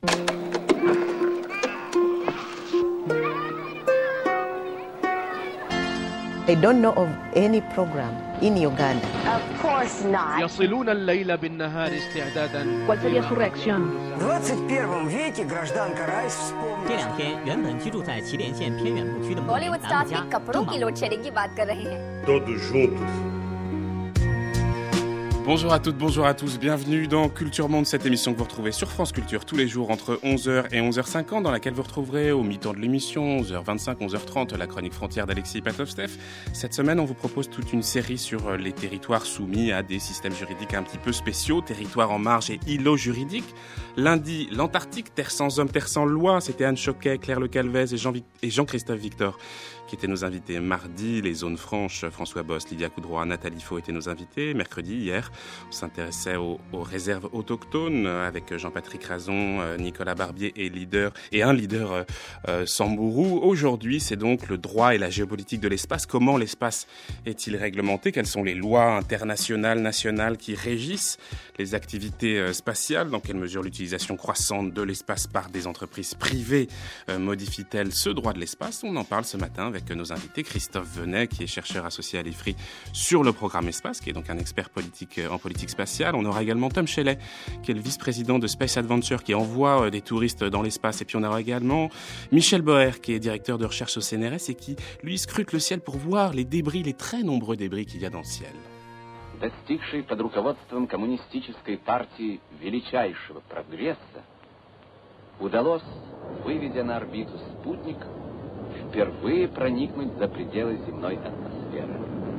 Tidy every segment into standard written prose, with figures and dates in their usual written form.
I don't know of any program in Uganda. Of course not. يصلون الليل بالنهار استعدادا. ¿Cuál sería su reacción? В 21 веке гражданка Райс вспомнила. 这两天，原本居住在祁连县偏远牧区的牧民 Bollywood 南 stars 家 की कपड़ों की load shedding की बात कर रहे हैं। Todos juntos. Bonjour à toutes, bonjour à tous, bienvenue dans Culture Monde, cette émission que vous retrouvez sur France Culture tous les jours entre 11h et 11h50, dans laquelle vous retrouverez au mi-temps de l'émission, 11h25, 11h30, la chronique frontière d'Alexis Patov-Steph. Cette semaine, on vous propose toute une série sur les territoires soumis à des systèmes juridiques un petit peu spéciaux, territoires en marge et îlots juridiques. Lundi, l'Antarctique, terre sans hommes, terre sans loi, c'était Anne Choquet, Claire Le Calvez et Jean-Christophe Victor qui étaient nos invités. Mardi, les zones franches, François Boss, Lydia Coudroy, Nathalie Faux étaient nos invités. Mercredi, hier, on s'intéressait aux réserves autochtones avec Jean-Patrick Razon, Nicolas Barbier et un leader Samburu. Aujourd'hui, c'est donc le droit et la géopolitique de l'espace. Comment l'espace est-il réglementé? Quelles sont les lois internationales, nationales qui régissent les activités spatiales? Dans quelle mesure l'utilisation croissante de l'espace par des entreprises privées modifie-t-elle ce droit de l'espace? On en parle ce matin avec nos invités. Christophe Venet, qui est chercheur associé à l'IFRI sur le programme Espace, qui est donc un expert politique en politique spatiale. On aura également Tom Shelley, qui est le vice-président de Space Adventure, qui envoie des touristes dans l'espace. Et puis on aura également Michel Boer, qui est directeur de recherche au CNRS et qui, lui, scrute le ciel pour voir les débris, les très nombreux débris qu'il y a dans le ciel. Достигший под руководством коммунистической партии величайшего прогресса, удалось, выведя на орбиту спутник, впервые проникнуть за пределы земной атмосферы.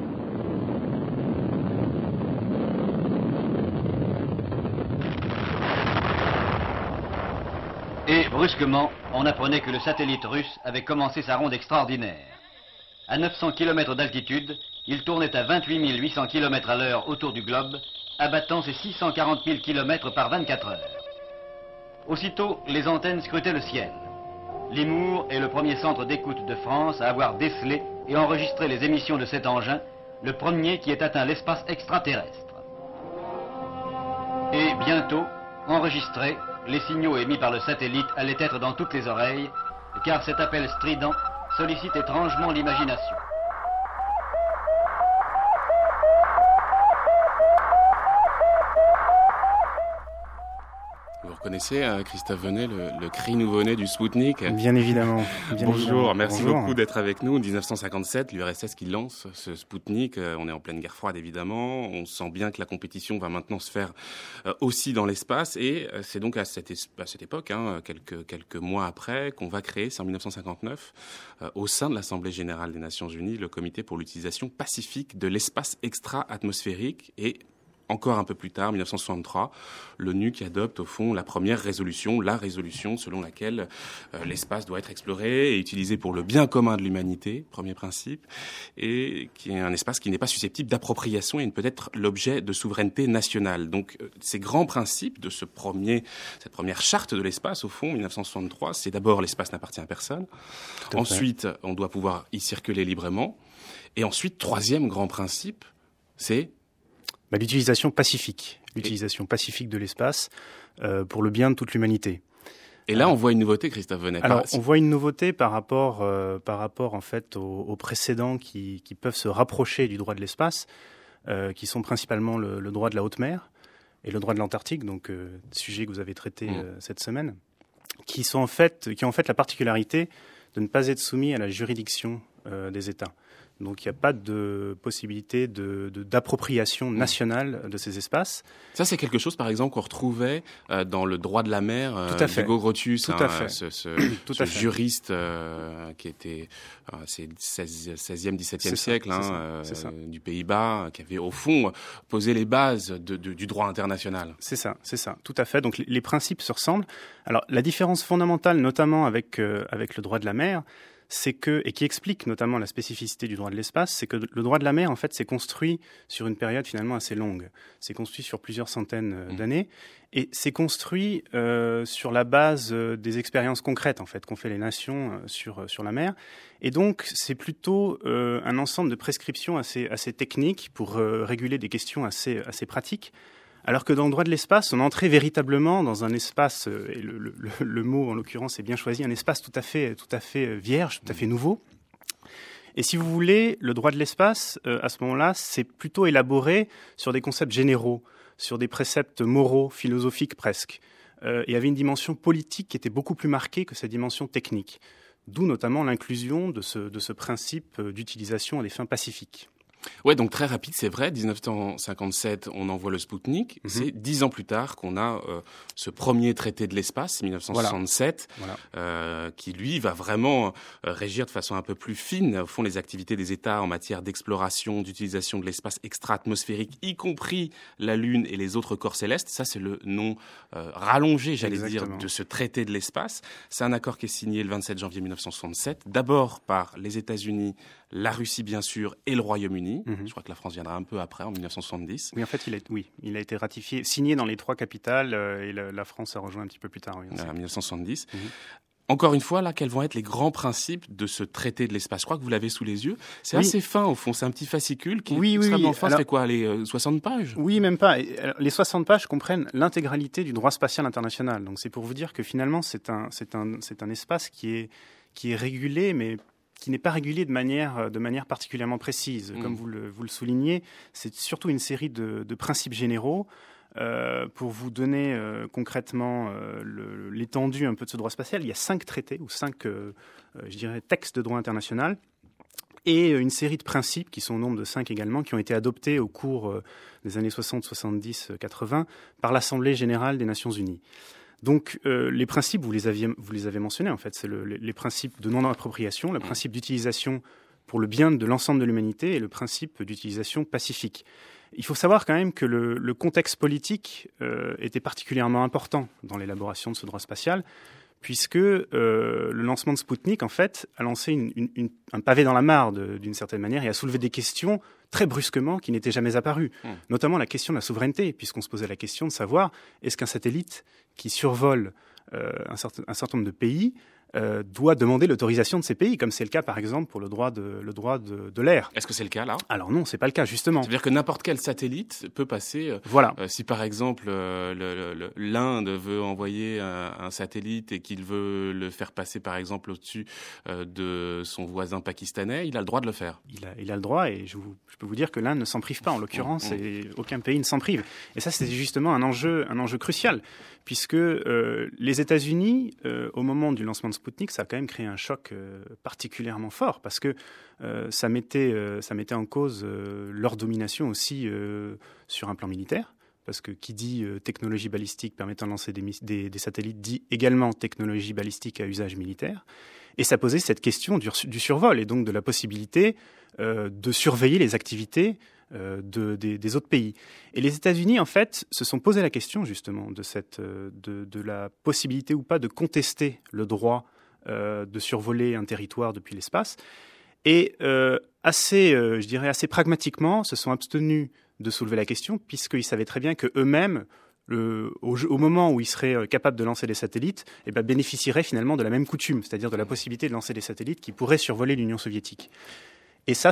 Et brusquement, on apprenait que le satellite russe avait commencé sa ronde extraordinaire. À 900 km d'altitude, il tournait à 28 800 km à l'heure autour du globe, abattant ses 640 000 km par 24 heures. Aussitôt, les antennes scrutaient le ciel. Limours est le premier centre d'écoute de France à avoir décelé et enregistré les émissions de cet engin, le premier qui ait atteint l'espace extraterrestre. Et bientôt, enregistrés, les signaux émis par le satellite allaient être dans toutes les oreilles, car cet appel strident sollicite étrangement l'imagination. Vous reconnaissez, Christophe Venet, le cri nouveau-né du Spoutnik? Bien évidemment. Bonjour, merci beaucoup d'être avec nous. 1957, l'URSS qui lance ce Spoutnik. On est en pleine guerre froide, évidemment. On sent bien que la compétition va maintenant se faire aussi dans l'espace. Et c'est donc à cette époque, quelques mois après, qu'on va créer, c'est en 1959, au sein de l'Assemblée générale des Nations Unies, le Comité pour l'utilisation pacifique de l'espace extra-atmosphérique. Et encore un peu plus tard, 1963, l'ONU qui adopte au fond la résolution selon laquelle l'espace doit être exploré et utilisé pour le bien commun de l'humanité, premier principe, et qui est un espace qui n'est pas susceptible d'appropriation et ne peut être l'objet de souveraineté nationale. Donc ces grands principes de cette première charte de l'espace, au fond, 1963, c'est d'abord l'espace n'appartient à personne. Ensuite, on doit pouvoir y circuler librement. Et ensuite, troisième grand principe, c'est l'utilisation pacifique. L'utilisation pacifique de l'espace pour le bien de toute l'humanité. Et là, on voit une nouveauté, Christophe Venet. Alors, on voit une nouveauté par rapport en fait aux précédents qui peuvent se rapprocher du droit de l'espace, qui sont principalement le droit de la haute mer et le droit de l'Antarctique, donc sujet que vous avez traité cette semaine, qui ont en fait la particularité de ne pas être soumis à la juridiction des États. Donc il n'y a pas de possibilité d'appropriation nationale de ces espaces. Ça, c'est quelque chose, par exemple, qu'on retrouvait dans le droit de la mer d'Hugo Grotius, ce juriste qui était c'est 16e, 17e siècle du Pays-Bas, qui avait au fond posé les bases du droit international. C'est ça, tout à fait. Donc les principes se ressemblent. Alors la différence fondamentale, notamment avec le droit de la mer, et qui explique notamment la spécificité du droit de l'espace, c'est que le droit de la mer, en fait, s'est construit sur une période finalement assez longue. C'est construit sur plusieurs centaines d'années, et c'est construit sur la base des expériences concrètes, en fait, qu'ont fait les nations sur la mer. Et donc, c'est plutôt un ensemble de prescriptions assez techniques pour réguler des questions assez pratiques. Alors que dans le droit de l'espace, on entrait véritablement dans un espace, et le mot en l'occurrence est bien choisi, un espace tout à fait vierge, tout à fait nouveau. Et si vous voulez, le droit de l'espace, à ce moment-là, c'est plutôt élaboré sur des concepts généraux, sur des préceptes moraux, philosophiques presque. Et avait une dimension politique qui était beaucoup plus marquée que sa dimension technique. D'où notamment l'inclusion de ce principe d'utilisation à des fins pacifiques. Ouais, donc très rapide, c'est vrai. 1957, on envoie le Spoutnik. C'est 10 ans plus tard qu'on a ce premier traité de l'espace, 1967, qui lui va vraiment régir de façon un peu plus fine, au fond, les activités des États en matière d'exploration, d'utilisation de l'espace extra-atmosphérique, y compris la Lune et les autres corps célestes. Ça, c'est le nom rallongé, dire, de ce traité de l'espace. C'est un accord qui est signé le 27 janvier 1967, d'abord par les États-Unis, la Russie, bien sûr, et le Royaume-Uni. Je crois que la France viendra un peu après, en 1970. Oui, en fait, il a été ratifié, signé dans les 3 capitales, et la France a rejoint un petit peu plus tard. Oui, en 1970. Encore une fois, là, quels vont être les grands principes de ce traité de l'espace? Je crois que vous l'avez sous les yeux. C'est assez fin, au fond. C'est un petit fascicule qui extrêmement fin. Ça fait quoi, les 60 pages? Oui, même pas. Les 60 pages comprennent l'intégralité du droit spatial international. Donc, c'est pour vous dire que finalement, c'est un espace qui est régulé, mais qui n'est pas régulé de manière particulièrement précise. Comme vous le soulignez, c'est surtout une série de principes généraux. Pour vous donner concrètement l'étendue un peu de ce droit spatial, il y a 5 traités ou 5, textes de droit international et une série de principes qui sont au nombre de 5 également, qui ont été adoptés au cours des années 60, 70, 80 par l'Assemblée générale des Nations Unies. Donc les principes, vous les avez mentionnés en fait, c'est les principes de non-appropriation, le principe d'utilisation pour le bien de l'ensemble de l'humanité et le principe d'utilisation pacifique. Il faut savoir quand même que le contexte politique était particulièrement important dans l'élaboration de ce droit spatial, puisque le lancement de Spoutnik, en fait, a lancé un pavé dans la mare d'une certaine manière et a soulevé des questions très brusquement qui n'étaient jamais apparues. Notamment la question de la souveraineté, puisqu'on se posait la question de savoir est-ce qu'un satellite qui survole un certain nombre de pays doit demander l'autorisation de ces pays, comme c'est le cas par exemple pour le droit de l'air. Est-ce que c'est le cas là? Alors non, c'est pas le cas justement. C'est-à-dire que n'importe quel satellite peut passer. Si par exemple l'Inde veut envoyer un satellite et qu'il veut le faire passer par exemple au-dessus de son voisin pakistanais, il a le droit de le faire. Il a le droit et je peux vous dire que l'Inde ne s'en prive pas en l'occurrence et aucun pays ne s'en prive. Et ça c'est justement un enjeu crucial puisque les États-Unis au moment du lancement de Spoutnik, ça a quand même créé un choc particulièrement fort parce que ça mettait en cause leur domination aussi sur un plan militaire. Parce que qui dit technologie balistique permettant de lancer des satellites dit également technologie balistique à usage militaire. Et ça posait cette question du survol et donc de la possibilité de surveiller les activités des autres pays. Et les États-Unis, en fait, se sont posé la question justement de la possibilité ou pas de contester le droit de survoler un territoire depuis l'espace. Et assez pragmatiquement, se sont abstenus de soulever la question, puisqu'ils savaient très bien qu'eux-mêmes, au moment où ils seraient capables de lancer des satellites, bénéficieraient finalement de la même coutume, c'est-à-dire de la possibilité de lancer des satellites qui pourraient survoler l'Union soviétique. Et c'est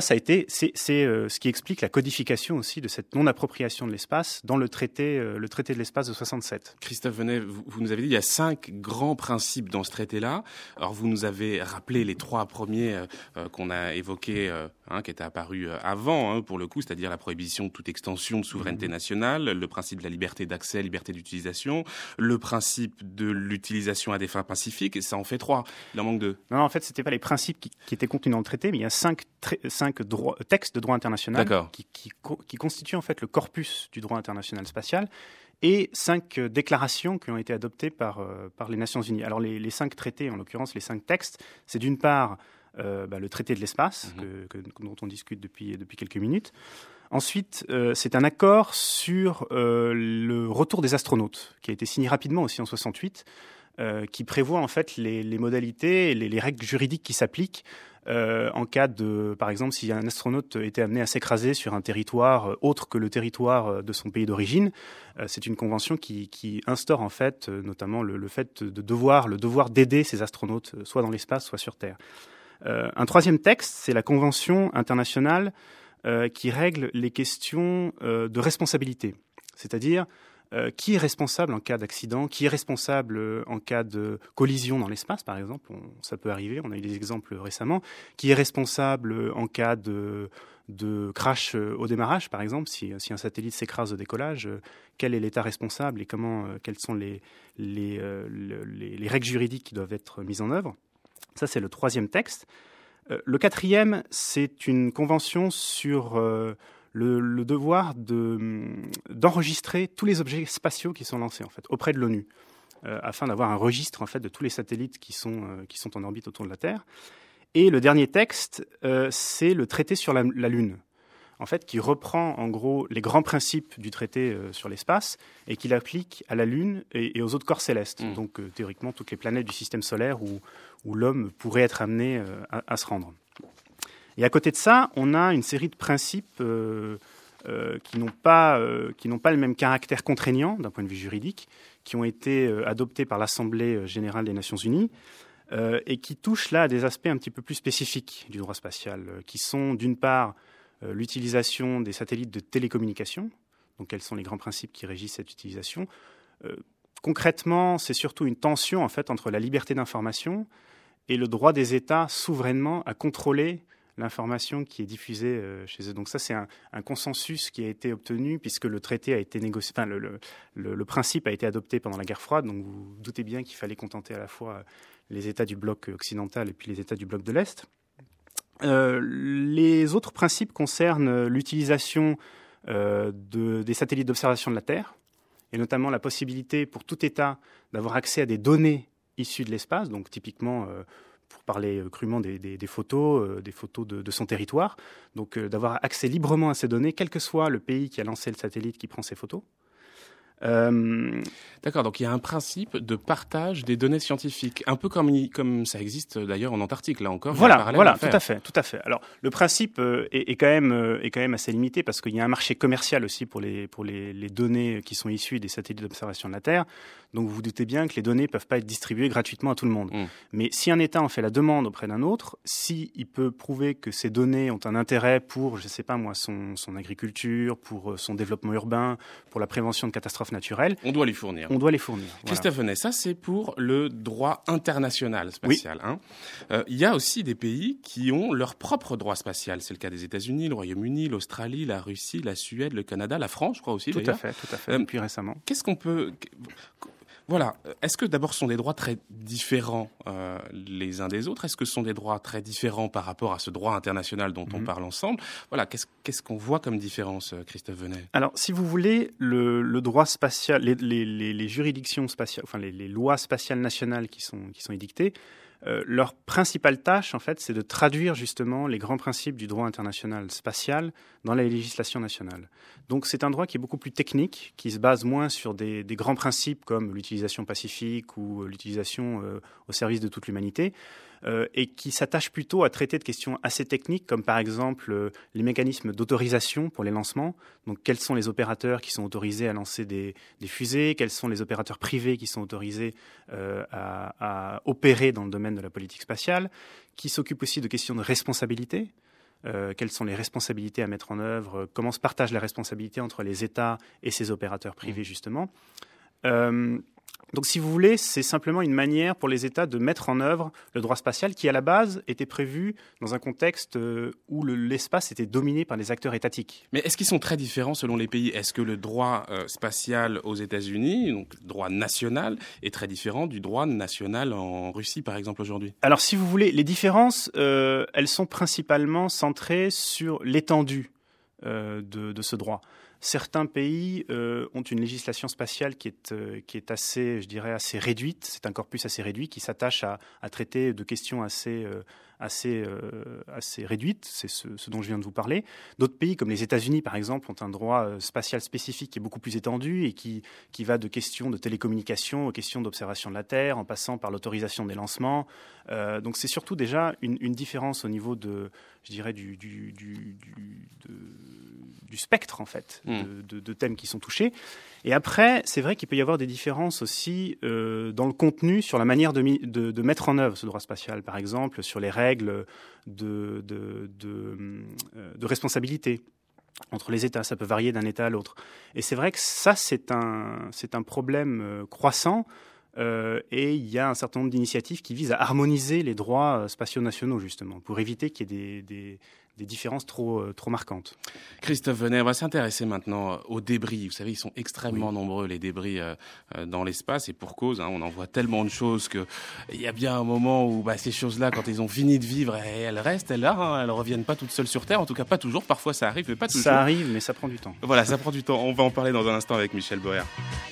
ce qui explique la codification aussi de cette non-appropriation de l'espace dans le traité de l'espace de 67. Christophe Venet, vous nous avez dit qu'il y a 5 grands principes dans ce traité-là. Alors vous nous avez rappelé les 3 premiers qu'on a évoqués, qui étaient apparus avant, pour le coup, c'est-à-dire la prohibition de toute extension de souveraineté nationale, le principe de la liberté d'accès, liberté d'utilisation, le principe de l'utilisation à des fins pacifiques, et ça en fait 3. Il en manque 2. Non, en fait, c'était pas les principes qui étaient contenus dans le traité, mais il y a 5 textes de droit international qui constituent en fait le corpus du droit international spatial et 5 déclarations qui ont été adoptées par les Nations Unies. Alors les 5 traités, en l'occurrence les 5 textes, c'est d'une part le traité de l'espace dont on discute depuis quelques minutes. Ensuite, c'est un accord sur le retour des astronautes qui a été signé rapidement aussi en 68, qui prévoit en fait les modalités et les règles juridiques qui s'appliquent en cas de, par exemple, si un astronaute était amené à s'écraser sur un territoire autre que le territoire de son pays d'origine. C'est une convention qui instaure en fait notamment le fait le devoir d'aider ces astronautes soit dans l'espace, soit sur Terre. Un troisième texte, c'est la Convention internationale qui règle les questions de responsabilité. C'est-à-dire qui est responsable en cas d'accident, qui est responsable en cas de collision dans l'espace, par exemple, ça peut arriver, on a eu des exemples récemment, qui est responsable en cas de crash au démarrage, par exemple, si un satellite s'écrase au décollage, quel est l'État responsable et quelles sont les règles juridiques qui doivent être mises en œuvre. Ça, c'est le troisième texte. Le quatrième, c'est une convention sur le devoir d'enregistrer tous les objets spatiaux qui sont lancés en fait auprès de l'ONU, afin d'avoir un registre en fait de tous les satellites qui sont en orbite autour de la Terre. Et le dernier texte, c'est le traité sur la Lune, en fait, qui reprend en gros les grands principes du traité sur l'espace et qui l'applique à la Lune et aux autres corps célestes. Donc théoriquement toutes les planètes du système solaire où l'homme pourrait être amené à se rendre. Et à côté de ça, on a une série de principes qui n'ont pas le même caractère contraignant d'un point de vue juridique, qui ont été adoptés par l'Assemblée générale des Nations Unies et qui touchent là à des aspects un petit peu plus spécifiques du droit spatial, qui sont d'une part l'utilisation des satellites de télécommunication. Donc quels sont les grands principes qui régissent cette utilisation ? Concrètement, c'est surtout une tension en fait entre la liberté d'information et le droit des États souverainement à contrôler l'information qui est diffusée chez eux. Donc ça, c'est un consensus qui a été obtenu puisque le traité a été négocié, enfin le principe a été adopté pendant la guerre froide. Donc vous doutez bien qu'il fallait contenter à la fois les États du bloc occidental et puis les États du bloc de l'Est. Les autres principes concernent l'utilisation des satellites d'observation de la Terre et notamment la possibilité pour tout État d'avoir accès à des données issues de l'espace, donc typiquement pour parler crûment des photos de son territoire, donc d'avoir accès librement à ces données, quel que soit le pays qui a lancé le satellite qui prend ces photos. D'accord, donc il y a un principe de partage des données scientifiques, un peu comme ça existe d'ailleurs en Antarctique, là encore. Voilà, tout à fait. Alors le principe est quand même assez limité parce qu'il y a un marché commercial aussi pour les données qui sont issues des satellites d'observation de la Terre. Donc vous vous doutez bien que les données peuvent pas être distribuées gratuitement à tout le monde. Mais si un État en fait la demande auprès d'un autre, s'il peut prouver que ces données ont un intérêt pour, je sais pas moi, son agriculture, pour son développement urbain, pour la prévention de catastrophes naturelles, on doit les fournir. Christophe Venet, ça c'est pour le droit international spatial. Oui. Il y a aussi des pays qui ont leur propre droit spatial. C'est le cas des États-Unis, le Royaume-Uni, l'Australie, la Russie, la Suède, le Canada, la France, je crois aussi. Tout à fait, depuis récemment. Qu'est-ce qu'on peut... Voilà. Est-ce que d'abord ce sont des droits très différents les uns des autres ? Est-ce que ce sont des droits très différents par rapport à ce droit international dont on parle ensemble ? Voilà. Qu'est-ce qu'on voit comme différence, Christophe Venet ? Alors, si vous voulez, le droit spatial, les juridictions spatiales, enfin les lois spatiales nationales qui sont édictées, leur principale tâche, en fait, c'est de traduire justement les grands principes du droit international spatial dans la législation nationale. Donc c'est un droit qui est beaucoup plus technique, qui se base moins sur des grands principes comme l'utilisation pacifique ou l'utilisation au service de toute l'humanité, et qui s'attache plutôt à traiter de questions assez techniques, comme par exemple les mécanismes d'autorisation pour les lancements. Donc quels sont les opérateurs qui sont autorisés à lancer des fusées, quels sont les opérateurs privés qui sont autorisés à opérer dans le domaine de la politique spatiale, qui s'occupe aussi de questions de responsabilité. Quelles sont les responsabilités à mettre en œuvre, comment se partagent les responsabilités entre les États et ces opérateurs privés, justement. Donc, si vous voulez, c'est simplement une manière pour les États de mettre en œuvre le droit spatial qui, à la base, était prévu dans un contexte où l'espace était dominé par les acteurs étatiques. Mais est-ce qu'ils sont très différents selon les pays ? Est-ce que le droit spatial aux États-Unis, donc le droit national, est très différent du droit national en Russie, par exemple, aujourd'hui ? Alors, si vous voulez, les différences, elles sont principalement centrées sur l'étendue de ce droit. Certains pays ont une législation spatiale qui est assez, je dirais, assez réduite. C'est un corpus assez réduit qui s'attache à traiter de questions assez réduites. C'est ce dont je viens de vous parler. D'autres pays, comme les États-Unis, par exemple, ont un droit spatial spécifique qui est beaucoup plus étendu et qui va de questions de télécommunication aux questions d'observation de la Terre, en passant par l'autorisation des lancements. Donc c'est surtout déjà une différence au niveau de, je dirais, du spectre, en fait, de thèmes qui sont touchés. Et après, c'est vrai qu'il peut y avoir des différences aussi dans le contenu, sur la manière de mettre en œuvre ce droit spatial, par exemple, sur les règles de responsabilité. entre les États. Ça peut varier d'un État à l'autre. Et c'est vrai que ça, c'est un problème croissant. Et il y a un certain nombre d'initiatives qui visent à harmoniser les droits spatiaux nationaux, justement, pour éviter qu'il y ait des différences trop marquantes. Christophe Venner, on va s'intéresser maintenant aux débris. Vous savez, ils sont extrêmement nombreux, les débris dans l'espace, et pour cause, on en voit tellement de choses qu'il y a bien un moment où ces choses-là, quand ils ont fini de vivre, elles restent, elles reviennent pas toutes seules sur Terre, en tout cas pas toujours, parfois ça arrive, mais pas toujours. Ça arrive, mais ça prend du temps. Voilà, ça prend du temps. On va en parler dans un instant avec Michel Boer.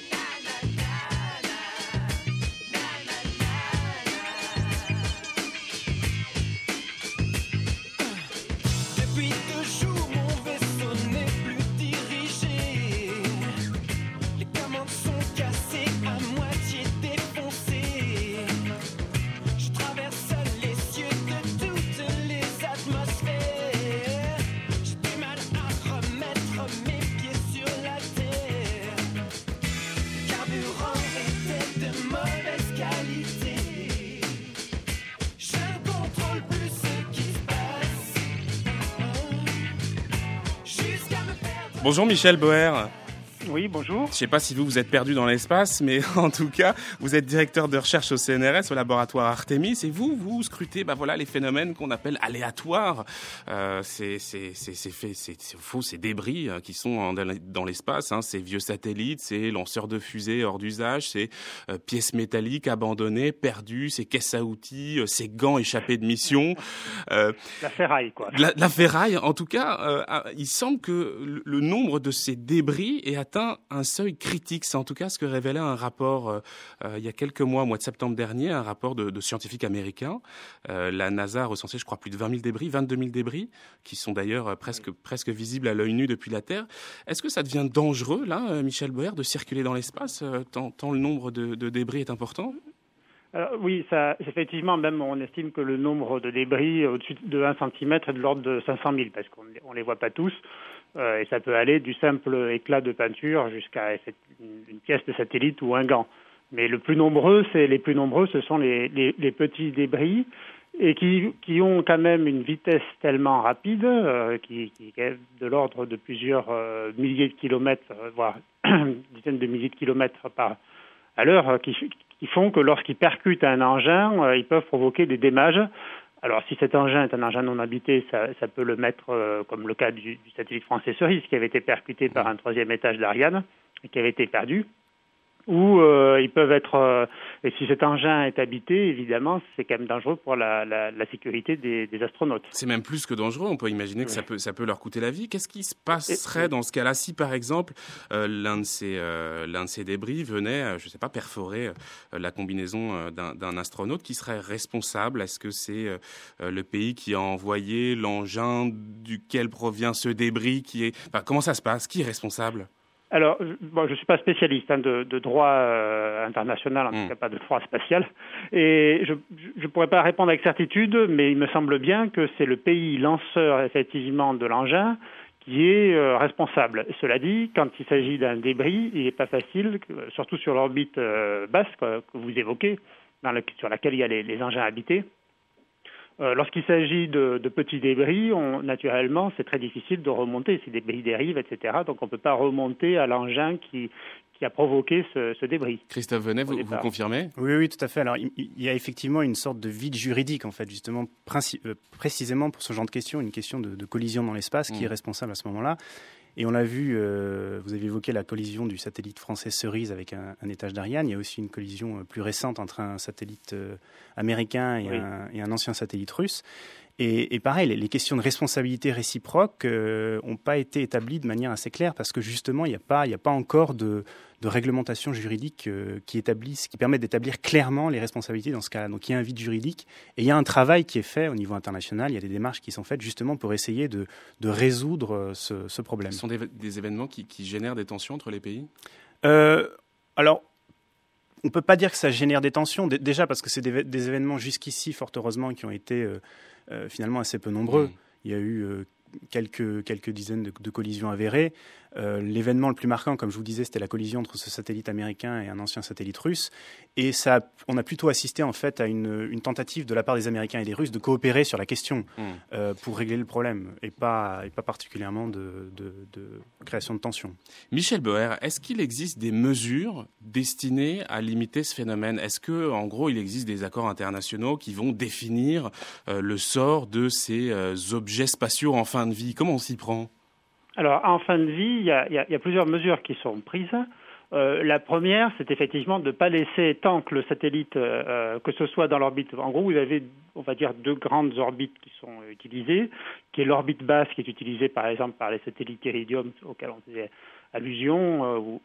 Bonjour Michel Boer. Oui, bonjour. Je ne sais pas si vous êtes perdu dans l'espace, mais en tout cas, vous êtes directeur de recherche au CNRS, au laboratoire Artemis, et vous scrutez les phénomènes qu'on appelle aléatoires. Ces débris qui sont dans l'espace, ces vieux satellites, ces lanceurs de fusées hors d'usage, ces pièces métalliques abandonnées, perdues, ces caisses à outils, ces gants échappés de mission. La ferraille, quoi. La ferraille, en tout cas, il semble que le nombre de ces débris est atteint un seuil critique. C'est en tout cas ce que révélait un rapport il y a quelques mois, au mois de septembre dernier, un rapport de scientifiques américains. La NASA a recensé, je crois, plus de 20 000 débris, 22 000 débris, qui sont d'ailleurs presque visibles à l'œil nu depuis la Terre. Est-ce que ça devient dangereux, là, Michel Boer, de circuler dans l'espace, tant le nombre de débris est important ? Oui, effectivement, même on estime que le nombre de débris au-dessus de 1 cm est de l'ordre de 500 000, parce qu'on ne les voit pas tous. Et ça peut aller du simple éclat de peinture jusqu'à une pièce de satellite ou un gant. Mais les plus nombreux, ce sont les petits débris et qui ont quand même une vitesse tellement rapide, qui est de l'ordre de plusieurs milliers de kilomètres, voire dizaines de milliers de kilomètres à l'heure, qui font que lorsqu'ils percutent un engin, ils peuvent provoquer des dommages. Alors, si cet engin est un engin non habité, ça peut le mettre, comme le cas du satellite français Cerise, qui avait été percuté par un 3e étage d'Ariane et qui avait été perdu. Ou ils peuvent être... et si cet engin est habité, évidemment, c'est quand même dangereux pour la sécurité des astronautes. C'est même plus que dangereux. On peut imaginer que ça peut leur coûter la vie. Qu'est-ce qui se passerait dans ce cas-là si, par exemple, l'un de ces débris venait, je ne sais pas, perforer la combinaison d'un astronaute? Qui serait responsable? Est-ce que c'est le pays qui a envoyé l'engin duquel provient ce débris comment ça se passe? Qui est responsable? Alors, je suis pas spécialiste de droit international, en tout cas pas de droit spatial, et je pourrais pas répondre avec certitude, mais il me semble bien que c'est le pays lanceur effectivement de l'engin qui est responsable. Cela dit, quand il s'agit d'un débris, il n'est pas facile, surtout sur l'orbite basse que vous évoquez, sur laquelle il y a les engins habités. Lorsqu'il s'agit de petits débris, naturellement, c'est très difficile de remonter. Si des débris dérivent, etc. Donc, on ne peut pas remonter à l'engin qui a provoqué ce débris. Christophe Venner, vous confirmez ? Oui, tout à fait. Alors, il y a effectivement une sorte de vide juridique, en fait, justement, précisément pour ce genre de question, une question de collision dans l'espace qui est responsable à ce moment-là. Et on l'a vu, vous avez évoqué la collision du satellite français Cerise avec un étage d'Ariane. Il y a aussi une collision plus récente entre un satellite américain et un ancien satellite russe. Et pareil, les questions de responsabilité réciproque n'ont pas été établies de manière assez claire parce que justement, il n'y a pas encore de réglementation juridique qui permet d'établir clairement les responsabilités dans ce cas-là. Donc il y a un vide juridique et il y a un travail qui est fait au niveau international. Il y a des démarches qui sont faites justement pour essayer de résoudre ce problème. Ce sont des événements qui génèrent des tensions entre les pays ? Alors, on ne peut pas dire que ça génère des tensions, déjà parce que c'est des événements jusqu'ici, fort heureusement, qui ont été finalement assez peu nombreux. Il y a eu quelques dizaines de collisions avérées. L'événement le plus marquant, comme je vous disais, c'était la collision entre ce satellite américain et un ancien satellite russe. Et on a plutôt assisté en fait à une tentative de la part des Américains et des Russes de coopérer sur la question pour régler le problème et pas particulièrement de création de tensions. Michel Boer, est-ce qu'il existe des mesures destinées à limiter ce phénomène ? Est-ce que, en gros, il existe des accords internationaux qui vont définir le sort de ces objets spatiaux en fin de vie ? Comment on s'y prend ? Alors, en fin de vie, il y a plusieurs mesures qui sont prises. La première, c'est effectivement de ne pas laisser, tant que le satellite, que ce soit dans l'orbite. En gros, vous avez, on va dire, 2 grandes orbites qui sont utilisées, qui est l'orbite basse, qui est utilisée par exemple par les satellites Iridium, auxquels on faisait allusion,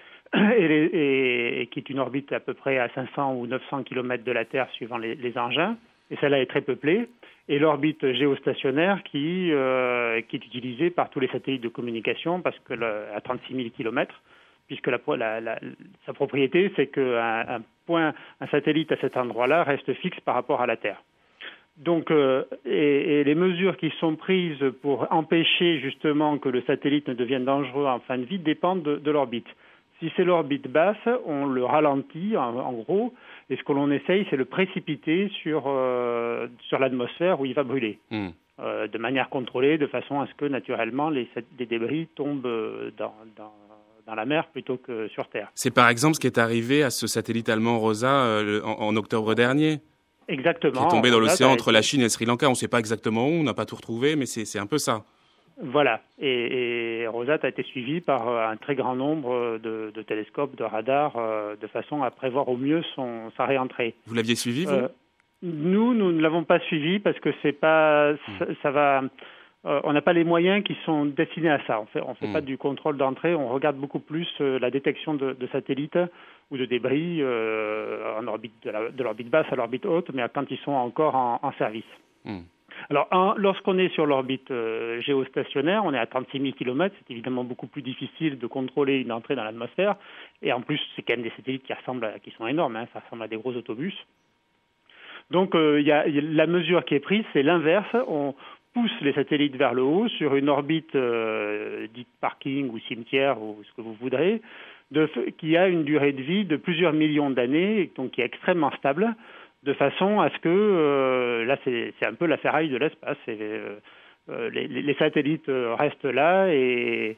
et qui est une orbite à peu près à 500 ou 900 km de la Terre, suivant les engins. Et celle-là est très peuplée. Et l'orbite géostationnaire qui est utilisée par tous les satellites de communication parce que à 36 000 km, puisque sa propriété, c'est qu'un satellite à cet endroit-là reste fixe par rapport à la Terre. Donc, et les mesures qui sont prises pour empêcher justement que le satellite ne devienne dangereux en fin de vie dépendent de l'orbite. Si c'est l'orbite basse, on le ralentit en gros, et ce que l'on essaye, c'est le précipiter sur l'atmosphère où il va brûler, de manière contrôlée, de façon à ce que naturellement les débris tombent dans la mer plutôt que sur Terre. C'est par exemple ce qui est arrivé à ce satellite allemand Rosa en octobre dernier. Exactement. Qui est tombé dans l'océan entre la Chine et le Sri Lanka. On ne sait pas exactement où, on n'a pas tout retrouvé, mais c'est un peu ça. Voilà. Et Rosat a été suivi par un très grand nombre de télescopes, de radars, de façon à prévoir au mieux sa réentrée. Vous l'aviez suivi, vous ? Nous ne l'avons pas suivi parce que c'est pas, ça va. On n'a pas les moyens qui sont destinés à ça. On fait pas du contrôle d'entrée. On regarde beaucoup plus la détection de satellites ou de débris en orbite de l'orbite basse à l'orbite haute, mais quand ils sont encore en service. Alors, lorsqu'on est sur l'orbite géostationnaire, on est à 36 000 km, c'est évidemment beaucoup plus difficile de contrôler une entrée dans l'atmosphère. Et en plus, c'est quand même des satellites qui sont énormes, ça ressemble à des gros autobus. Donc, la mesure qui est prise, c'est l'inverse. On pousse les satellites vers le haut sur une orbite dite parking ou cimetière ou ce que vous voudrez, qui a une durée de vie de plusieurs millions d'années, donc qui est extrêmement stable, de façon à ce que, là c'est un peu la ferraille de l'espace, les satellites restent là et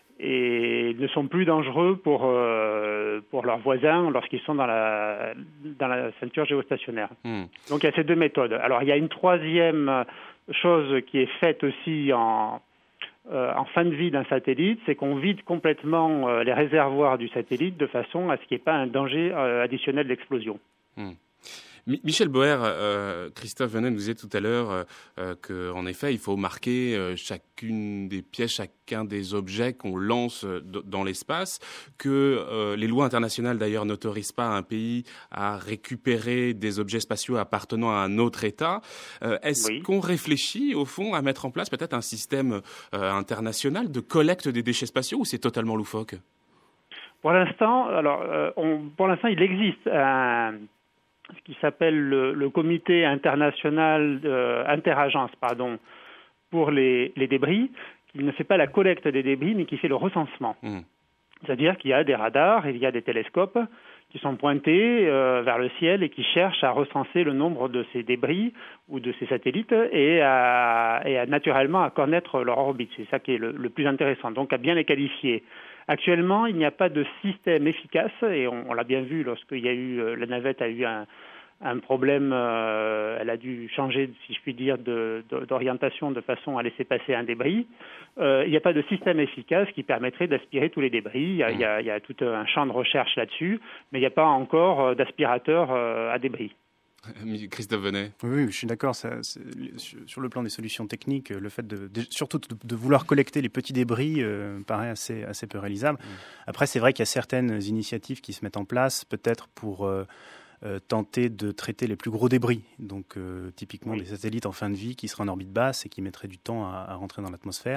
ne sont plus dangereux pour leurs voisins lorsqu'ils sont dans la ceinture géostationnaire. Donc il y a ces 2 méthodes. Alors il y a une troisième chose qui est faite aussi en fin de vie d'un satellite, c'est qu'on vide complètement les réservoirs du satellite de façon à ce qu'il n'y ait pas un danger additionnel d'explosion. Michel Boer, Christophe Venet nous disait tout à l'heure qu'en effet, il faut marquer chacune des pièces, chacun des objets qu'on lance dans l'espace, que les lois internationales d'ailleurs n'autorisent pas un pays à récupérer des objets spatiaux appartenant à un autre État. Est-ce qu'on réfléchit au fond à mettre en place peut-être un système international de collecte des déchets spatiaux ou c'est totalement loufoque ? Pour l'instant, il existe ce qui s'appelle le comité international interagence pour les débris, qui ne fait pas la collecte des débris, mais qui fait le recensement. C'est-à-dire qu'il y a des radars, il y a des télescopes qui sont pointés vers le ciel et qui cherchent à recenser le nombre de ces débris ou de ces satellites et naturellement à connaître leur orbite. C'est ça qui est le plus intéressant, donc à bien les qualifier. Actuellement, il n'y a pas de système efficace, et on l'a bien vu lorsqu'il y a eu la navette a eu un problème, elle a dû changer, si je puis dire, d'orientation de façon à laisser passer un débris. Il n'y a pas de système efficace qui permettrait d'aspirer tous les débris. Il y a tout un champ de recherche là-dessus, mais il n'y a pas encore d'aspirateur à débris. Christophe Venet. Oui, je suis d'accord. Sur le plan des solutions techniques, le fait surtout de vouloir collecter les petits débris paraît assez peu réalisable. Après, c'est vrai qu'il y a certaines initiatives qui se mettent en place, peut-être pour tenter de traiter les plus gros débris. Donc, typiquement des satellites en fin de vie qui seraient en orbite basse et qui mettraient du temps à rentrer dans l'atmosphère.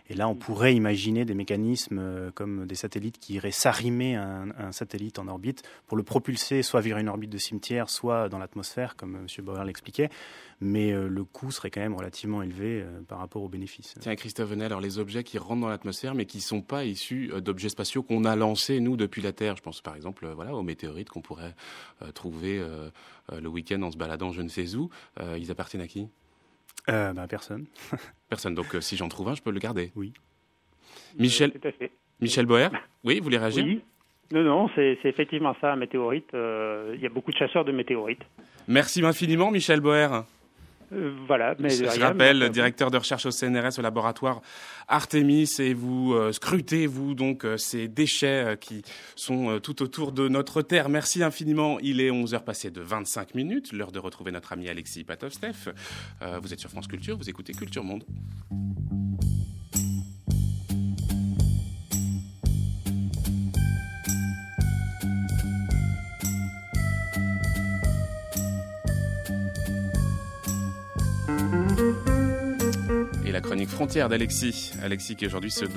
Et là, on pourrait imaginer des mécanismes comme des satellites qui iraient s'arrimer à un satellite en orbite pour le propulser soit vers une orbite de cimetière, soit dans l'atmosphère, comme M. Bauer l'expliquait. Mais le coût serait quand même relativement élevé par rapport aux bénéfices. Tiens, Christophe Venel, alors les objets qui rentrent dans l'atmosphère, mais qui ne sont pas issus d'objets spatiaux qu'on a lancés, nous, depuis la Terre. Je pense par exemple aux météorites qu'on pourrait trouver le week-end en se baladant je ne sais où. Ils appartiennent à qui ? Personne. Personne. Donc, si j'en trouve un, je peux le garder. Oui. Michel Boer, oui, vous voulez réagir ? Oui. Non, c'est effectivement ça, un météorite. Il y a beaucoup de chasseurs de météorites. Merci infiniment, Michel Boer. Voilà. Mais je rappelle, directeur de recherche au CNRS, au laboratoire Artemis, et vous scrutez, vous, donc, ces déchets qui sont tout autour de notre Terre. Merci infiniment. Il est 11h passé de 25 minutes. L'heure de retrouver notre ami Alexis Patovstev. Vous êtes sur France Culture, vous écoutez Culture Monde. La chronique frontière d'Alexis. Alexis qui aujourd'hui se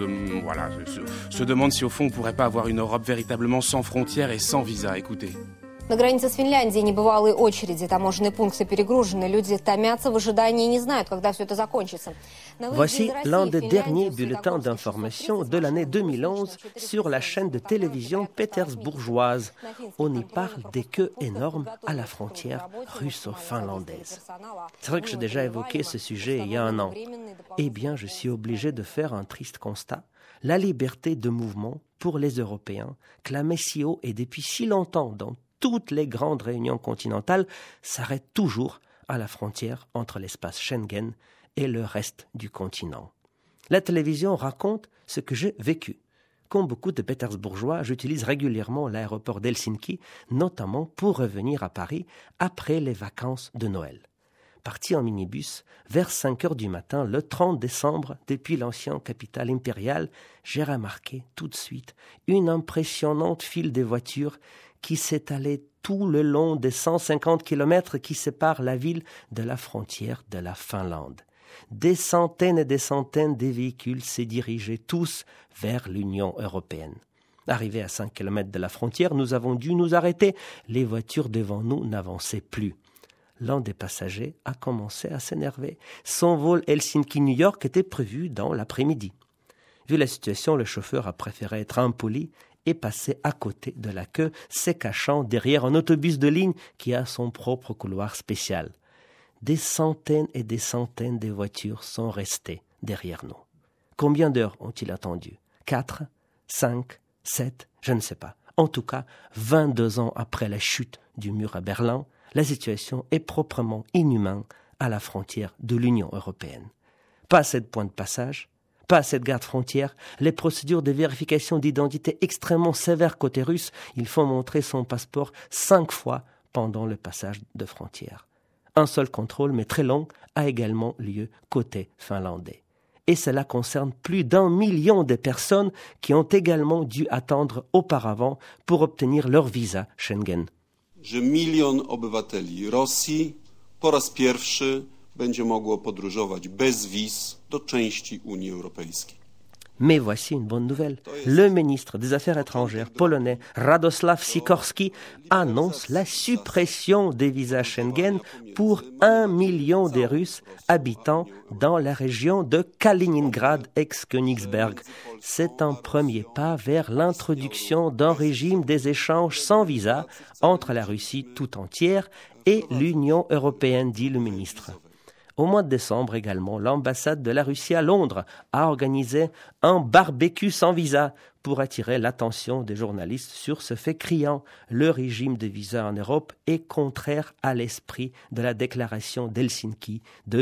demande si au fond on ne pourrait pas avoir une Europe véritablement sans frontières et sans visa. Écoutez. На границе с Финляндией небывалые очереди, таможенные пункты перегружены, люди томятся в ожидании и не знают, когда все это закончится. Voici l'un des derniers bulletins d'information de l'année 2011 sur la chaîne de télévision pétersbourgeoise. On y parle des queues énormes à la frontière russo-finlandaise. C'est vrai que j'ai déjà évoqué ce sujet il y a un an. Eh bien, je suis obligé de faire un triste constat. La liberté de mouvement pour les Européens, clamée si haut et depuis si longtemps dans toutes les grandes réunions continentales, s'arrête toujours à la frontière entre l'espace Schengen et le reste du continent. La télévision raconte ce que j'ai vécu. Comme beaucoup de Pétersbourgeois, j'utilise régulièrement l'aéroport d'Helsinki, notamment pour revenir à Paris après les vacances de Noël. Parti en minibus, vers 5 heures du matin, le 30 décembre, depuis l'ancienne capitale impériale, j'ai remarqué tout de suite une impressionnante file de voitures qui s'étalait tout le long des 150 kilomètres qui séparent la ville de la frontière de la Finlande. Des centaines et des centaines de véhicules se dirigeaient tous vers l'Union européenne. Arrivés à 5 kilomètres de la frontière, nous avons dû nous arrêter. Les voitures devant nous n'avançaient plus. L'un des passagers a commencé à s'énerver. Son vol Helsinki-New York était prévu dans l'après-midi. Vu la situation, le chauffeur a préféré être impoli et passer à côté de la queue, se cachant derrière un autobus de ligne qui a son propre couloir spécial. Des centaines et des centaines de voitures sont restées derrière nous. Combien d'heures ont-ils attendu ? 4, 5, 7, je ne sais pas. En tout cas, 22 ans après la chute du mur à Berlin, la situation est proprement inhumaine à la frontière de l'Union européenne. Pas assez de points de passage, pas assez de gardes-frontières, les procédures de vérification d'identité extrêmement sévères côté russe, il faut montrer son passeport 5 fois pendant le passage de frontière. Un seul contrôle, mais très long, a également lieu côté finlandais. Et cela concerne plus d'1 million de personnes qui ont également dû attendre auparavant pour obtenir leur visa Schengen. Że 1 milion obywateli Rosji po raz pierwszy będzie mogło podróżować bez wiz do części Unii Europejskiej. Mais voici une bonne nouvelle. Le ministre des Affaires étrangères polonais Radosław Sikorski annonce la suppression des visas Schengen pour 1 million de Russes habitant dans la région de Kaliningrad ex-Königsberg. C'est un premier pas vers l'introduction d'un régime des échanges sans visa entre la Russie tout entière et l'Union européenne, dit le ministre. Au mois de décembre également, l'ambassade de la Russie à Londres a organisé un barbecue sans visa pour attirer l'attention des journalistes sur ce fait criant. Le régime de visa en Europe est contraire à l'esprit de la déclaration d'Helsinki de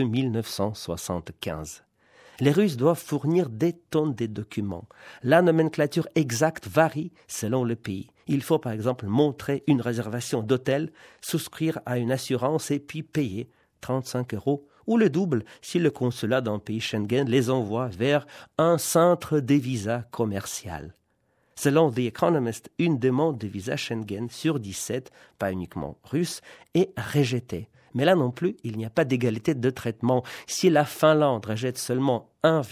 1975. Les Russes doivent fournir des tonnes de documents. La nomenclature exacte varie selon le pays. Il faut par exemple montrer une réservation d'hôtel, souscrire à une assurance et puis payer 35 € ou le double si le consulat d'un pays Schengen les envoie vers un centre de visa commercial. Selon The Economist, une demande de visa Schengen sur 17, pas uniquement russe, est rejetée. Mais là non plus, il n'y a pas d'égalité de traitement. Si la Finlande rejette seulement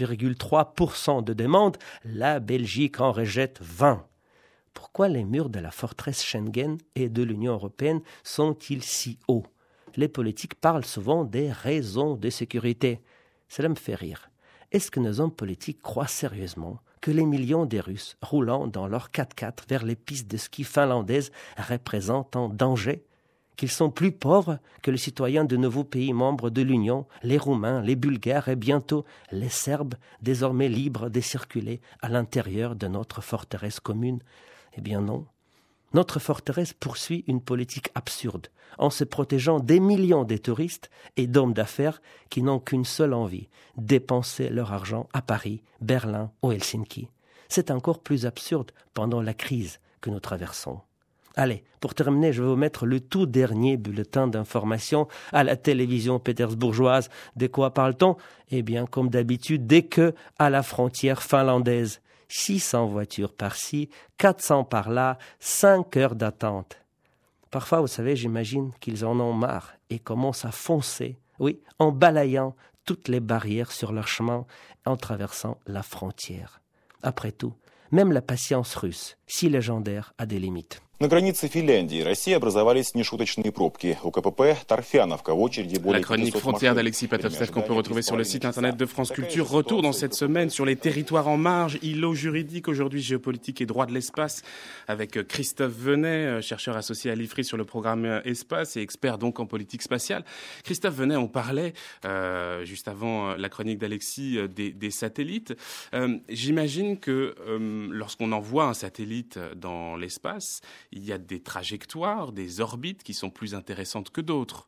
1,3% de demandes, la Belgique en rejette 20%. Pourquoi les murs de la forteresse Schengen et de l'Union européenne sont-ils si hauts? Les politiques parlent souvent des raisons de sécurité. Cela me fait rire. Est-ce que nos hommes politiques croient sérieusement que les millions de Russes roulant dans leur 4x4 vers les pistes de ski finlandaises représentent un danger? Qu'ils sont plus pauvres que les citoyens de nouveaux pays membres de l'Union, les Roumains, les Bulgares et bientôt les Serbes, désormais libres de circuler à l'intérieur de notre forteresse commune? Eh bien non. Notre forteresse poursuit une politique absurde, en se protégeant des millions de touristes et d'hommes d'affaires qui n'ont qu'une seule envie, dépenser leur argent à Paris, Berlin ou Helsinki. C'est encore plus absurde pendant la crise que nous traversons. Allez, pour terminer, je vais vous mettre le tout dernier bulletin d'information à la télévision pétersbourgeoise. De quoi parle-t-on? Eh bien, comme d'habitude, dès que à la frontière finlandaise. 600 voitures par-ci, 400 par-là, 5 heures d'attente. Parfois, vous savez, j'imagine qu'ils en ont marre et commencent à foncer, oui, en balayant toutes les barrières sur leur chemin, en traversant la frontière. Après tout, même la patience russe, si légendaire, a des limites. На границе Финляндии и России образовались нешуточные пробки. У КПП Торфяновка в очереди более... La chronique frontière d'Alexis Patofstev qu'on peut retrouver sur le site internet de France Culture. Retour dans cette semaine sur les territoires en marge, îlots juridiques, aujourd'hui géopolitique et droit de l'espace, avec Christophe Venet, chercheur associé à l'IFRI sur le programme Espace et expert donc en politique spatiale. Christophe Venet, on parlait juste avant la chronique d'Alexis des satellites. J'imagine que lorsqu'on envoie un satellite dans l'espace, il y a des trajectoires, des orbites qui sont plus intéressantes que d'autres.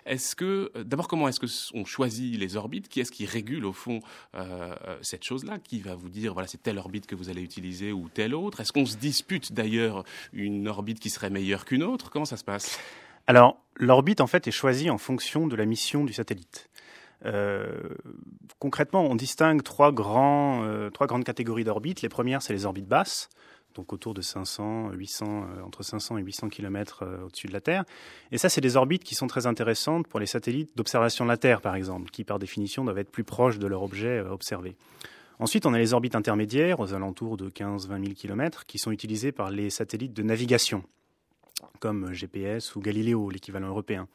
D'abord, comment est-ce qu'on choisit les orbites? Qui est-ce qui régule au fond cette chose-là? Qui va vous dire, voilà, c'est telle orbite que vous allez utiliser ou telle autre? Est-ce qu'on se dispute d'ailleurs une orbite qui serait meilleure qu'une autre? Comment ça se passe? Alors, l'orbite en fait est choisie en fonction de la mission du satellite. Concrètement, on distingue trois grandes catégories d'orbites. Les premières, c'est les orbites basses, donc autour de entre 500 et 800 km au-dessus de la Terre. Et ça, c'est des orbites qui sont très intéressantes pour les satellites d'observation de la Terre, par exemple, qui, par définition, doivent être plus proches de leur objet observé. Ensuite, on a les orbites intermédiaires, aux alentours de 15-20 000 km, qui sont utilisées par les satellites de navigation, comme GPS ou Galileo, l'équivalent européen.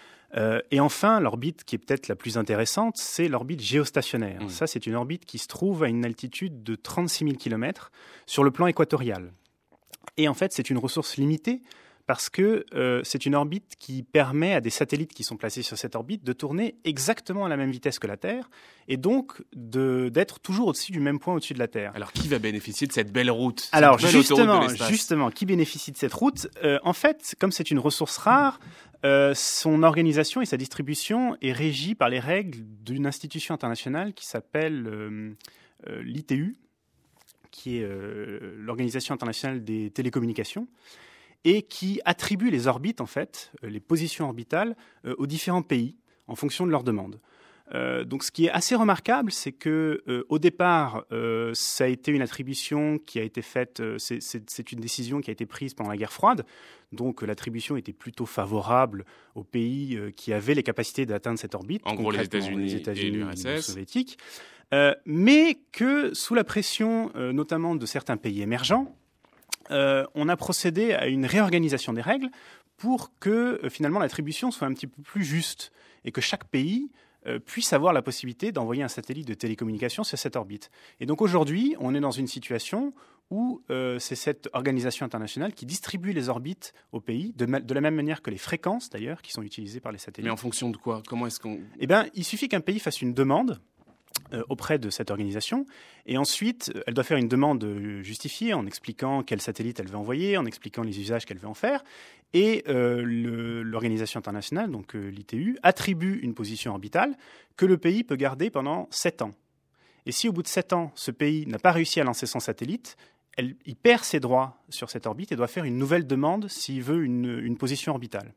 Et enfin, l'orbite qui est peut-être la plus intéressante, c'est l'orbite géostationnaire. Ça, c'est une orbite qui se trouve à une altitude de 36 000 km sur le plan équatorial. Et en fait, c'est une ressource limitée parce que c'est une orbite qui permet à des satellites qui sont placés sur cette orbite de tourner exactement à la même vitesse que la Terre et donc d'être toujours au-dessus du même point au-dessus de la Terre. Alors, qui va bénéficier de cette belle route? Alors, justement, qui bénéficie de cette route? En fait, comme c'est une ressource rare, son organisation et sa distribution est régie par les règles d'une institution internationale qui s'appelle l'ITU, qui est l'Organisation internationale des télécommunications, et qui attribue les orbites, en fait, les positions orbitales, aux différents pays en fonction de leurs demandes. Donc, ce qui est assez remarquable, c'est que au départ, ça a été une attribution qui a été faite. C'est une décision qui a été prise pendant la guerre froide. Donc, l'attribution était plutôt favorable aux pays qui avaient les capacités d'atteindre cette orbite. En gros, les États-Unis et l'URSS soviétique. Mais que sous la pression, notamment de certains pays émergents, on a procédé à une réorganisation des règles pour que finalement l'attribution soit un petit peu plus juste et que chaque pays puisse avoir la possibilité d'envoyer un satellite de télécommunication sur cette orbite. Et donc aujourd'hui, on est dans une situation où c'est cette organisation internationale qui distribue les orbites aux pays, de la même manière que les fréquences d'ailleurs, qui sont utilisées par les satellites. Mais en fonction de quoi? Comment est-ce qu'on... Eh bien, il suffit qu'un pays fasse une demande auprès de cette organisation, et ensuite elle doit faire une demande justifiée en expliquant quel satellite elle veut envoyer, en expliquant les usages qu'elle veut en faire, et l'organisation internationale, donc l'ITU, attribue une position orbitale que le pays peut garder pendant 7 ans. Et si au bout de 7 ans, ce pays n'a pas réussi à lancer son satellite, il perd ses droits sur cette orbite et doit faire une nouvelle demande s'il veut une position orbitale.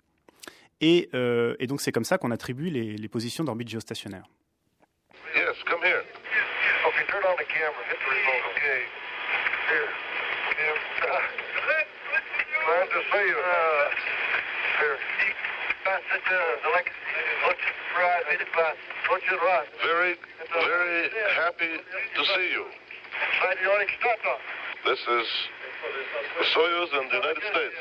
Et donc c'est comme ça qu'on attribue les positions d'orbite géostationnaire. Yes, come here. Okay, turn on the camera. Hit the remote, okay. Here. to see you. Very, very happy to see you. This is Soyuz in the United States.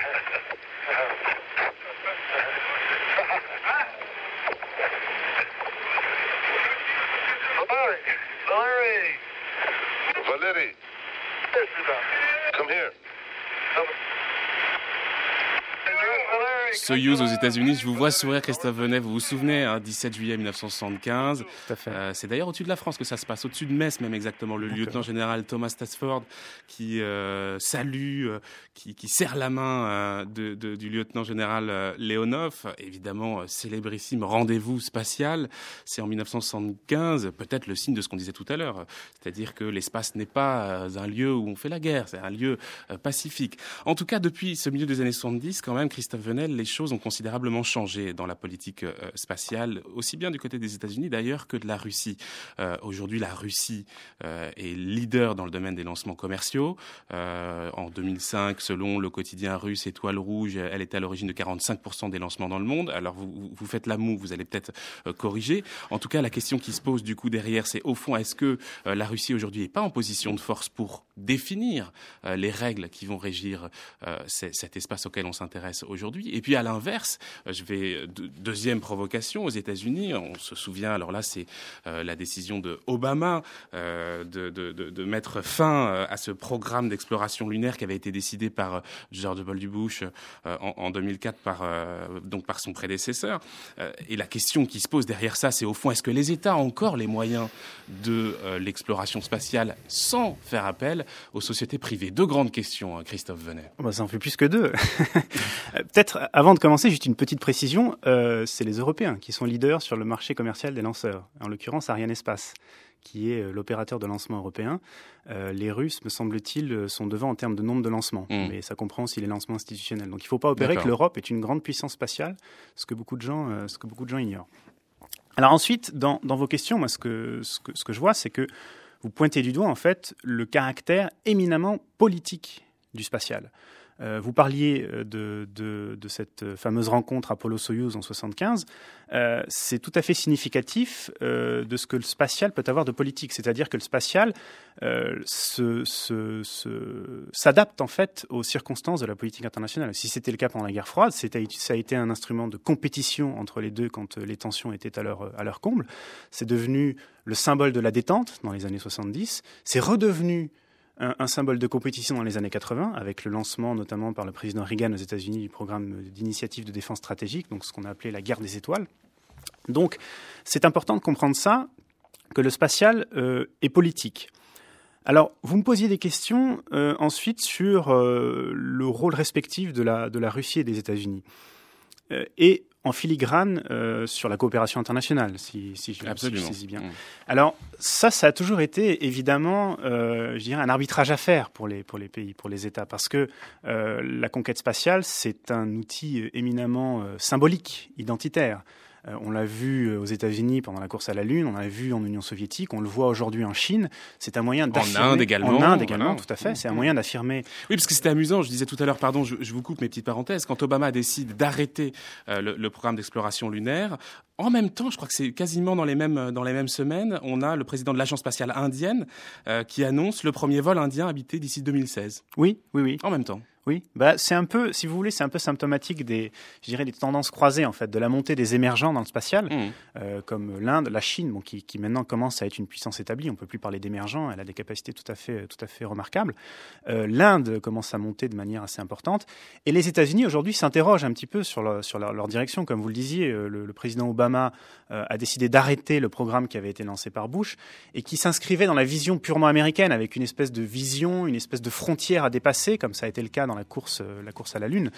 Valery, come here. Soyuz aux États-Unis, je vous vois sourire, Christophe Venet. Vous vous souvenez, 17 juillet 1975. Tout à fait. C'est d'ailleurs au-dessus de la France que ça se passe, au-dessus de Metz même exactement. Le lieutenant-général Thomas Stafford qui salue, qui serre la main du lieutenant-général Leonov. Évidemment, célébrissime rendez-vous spatial. C'est en 1975, peut-être le signe de ce qu'on disait tout à l'heure. C'est-à-dire que l'espace n'est pas un lieu où on fait la guerre, c'est un lieu pacifique. En tout cas, depuis ce milieu des années 70, quand même, Christophe Venel, les choses ont considérablement changé dans la politique spatiale, aussi bien du côté des États-Unis d'ailleurs que de la Russie. Aujourd'hui, la Russie est leader dans le domaine des lancements commerciaux. En 2005, selon le quotidien russe Étoile Rouge, elle était à l'origine de 45% des lancements dans le monde. Alors vous faites la moue, vous allez peut-être corriger. En tout cas, la question qui se pose du coup derrière, c'est au fond, est-ce que la Russie aujourd'hui n'est pas en position de force pour définir les règles qui vont régir cet espace auquel on s'intéresse aujourd'hui? Et puis à l'inverse, deuxième provocation aux États-Unis, on se souvient, alors là c'est la décision de Obama de mettre fin à ce programme d'exploration lunaire qui avait été décidé par George W. Bush en 2004 par son prédécesseur. Et la question qui se pose derrière ça, c'est au fond, est-ce que les États ont encore les moyens de l'exploration spatiale sans faire appel aux sociétés privées? Deux grandes questions, Christophe Venet. Ça en fait plus que deux. Peut-être, avant de commencer, juste une petite précision, c'est les Européens qui sont leaders sur le marché commercial des lanceurs. En l'occurrence, Arianespace, qui est l'opérateur de lancement européen. Les Russes, me semble-t-il, sont devant en termes de nombre de lancements, mais ça comprend aussi les lancements institutionnels. Donc il ne faut pas opérer que l'Europe est une grande puissance spatiale, ce que beaucoup de gens ignorent. Alors ensuite, dans vos questions, moi, ce que je vois, c'est que vous pointez du doigt, en fait, le caractère éminemment politique du spatial. Vous parliez de cette fameuse rencontre Apollo-Soyuz en 1975. C'est tout à fait significatif de ce que le spatial peut avoir de politique. C'est-à-dire que le spatial s'adapte en fait aux circonstances de la politique internationale. Si c'était le cas pendant la guerre froide, ça a été un instrument de compétition entre les deux quand les tensions étaient à leur comble. C'est devenu le symbole de la détente dans les années 70. C'est redevenu un symbole de compétition dans les années 80, avec le lancement notamment par le président Reagan aux États-Unis du programme d'initiative de défense stratégique, donc ce qu'on a appelé la guerre des étoiles. Donc c'est important de comprendre ça, que le spatial est politique. Alors vous me posiez des questions ensuite sur le rôle respectif de la Russie et des États-Unis. Et en filigrane sur la coopération internationale, si je saisis bien. Alors ça a toujours été évidemment, je dirais, un arbitrage à faire pour les pays, pour les États, parce que la conquête spatiale, c'est un outil éminemment symbolique, identitaire. On l'a vu aux États-Unis pendant la course à la Lune, on l'a vu en Union soviétique, on le voit aujourd'hui en Chine. C'est un moyen d'affirmer. En Inde également, voilà. Tout à fait. C'est un moyen d'affirmer. Oui, parce que c'était amusant. Je disais tout à l'heure, pardon, je vous coupe mes petites parenthèses. Quand Obama décide d'arrêter le programme d'exploration lunaire, en même temps, je crois que c'est quasiment dans les mêmes semaines, on a le président de l'Agence spatiale indienne qui annonce le premier vol indien habité d'ici 2016. Oui. En même temps. Oui, c'est un peu, si vous voulez, c'est un peu symptomatique des tendances croisées en fait, de la montée des émergents dans le spatial, comme l'Inde, la Chine, qui maintenant commence à être une puissance établie. On peut plus parler d'émergents, elle a des capacités tout à fait remarquables. L'Inde commence à monter de manière assez importante, et les États-Unis aujourd'hui s'interrogent un petit peu sur leur direction, comme vous le disiez. Le président Obama a décidé d'arrêter le programme qui avait été lancé par Bush et qui s'inscrivait dans la vision purement américaine, avec une espèce de vision, une espèce de frontière à dépasser, comme ça a été le cas dans la course à la Lune.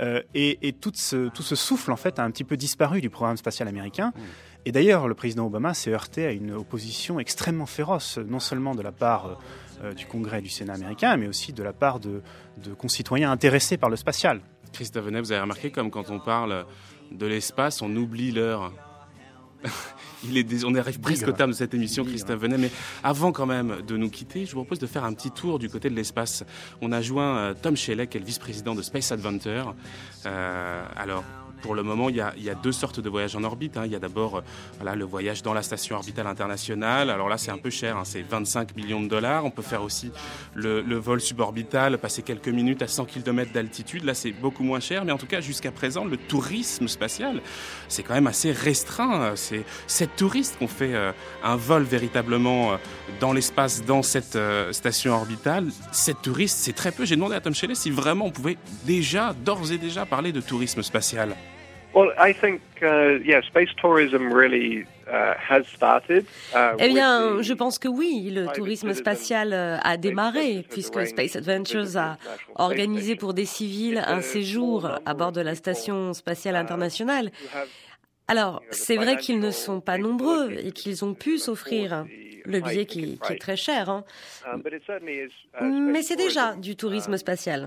Et tout ce souffle, en fait, a un petit peu disparu du programme spatial américain. Et d'ailleurs, le président Obama s'est heurté à une opposition extrêmement féroce, non seulement de la part du Congrès et du Sénat américain, mais aussi de la part de concitoyens intéressés par le spatial. Christophe Venet, vous avez remarqué comme quand on parle de l'espace, on oublie l'heure. On arrive presque au terme de cette émission, Christophe Venet, mais avant quand même de nous quitter, je vous propose de faire un petit tour du côté de l'espace. On a joint Tom Shelley, qui est le vice-président de Space Adventure. Alors, pour le moment, il y a deux sortes de voyages en orbite. Il y a d'abord le voyage dans la station orbitale internationale. Alors là, c'est un peu cher, c'est 25 millions de dollars. On peut faire aussi le vol suborbital, passer quelques minutes à 100 km d'altitude. Là, c'est beaucoup moins cher. Mais en tout cas, jusqu'à présent, le tourisme spatial, c'est quand même assez restreint. C'est 7 touristes qui ont fait un vol véritablement dans l'espace, dans cette station orbitale. 7 touristes, c'est très peu. J'ai demandé à Tom Shelley si vraiment on pouvait d'ores et déjà parler de tourisme spatial. Well, I think, space tourism really has started. Eh bien, je pense que oui, le tourisme spatial a démarré, puisque Space Adventures a organisé pour des civils un séjour à bord de la Station spatiale internationale. Alors, c'est vrai qu'ils ne sont pas nombreux et qu'ils ont pu s'offrir le billet qui est très cher, mais c'est déjà du tourisme spatial.